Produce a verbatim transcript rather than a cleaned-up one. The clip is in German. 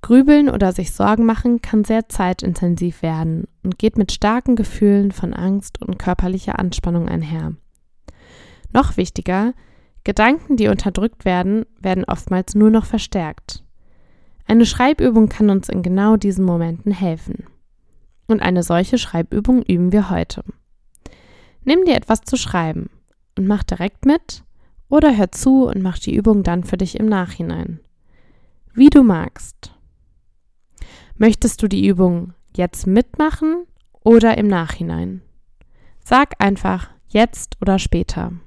Grübeln oder sich Sorgen machen kann sehr zeitintensiv werden und geht mit starken Gefühlen von Angst und körperlicher Anspannung einher. Noch wichtiger, Gedanken, die unterdrückt werden, werden oftmals nur noch verstärkt. Eine Schreibübung kann uns in genau diesen Momenten helfen. Und eine solche Schreibübung üben wir heute. Nimm dir etwas zu schreiben und mach direkt mit oder hör zu und mach die Übung dann für dich im Nachhinein. Wie du magst. Möchtest du die Übung jetzt mitmachen oder im Nachhinein? Sag einfach jetzt oder später.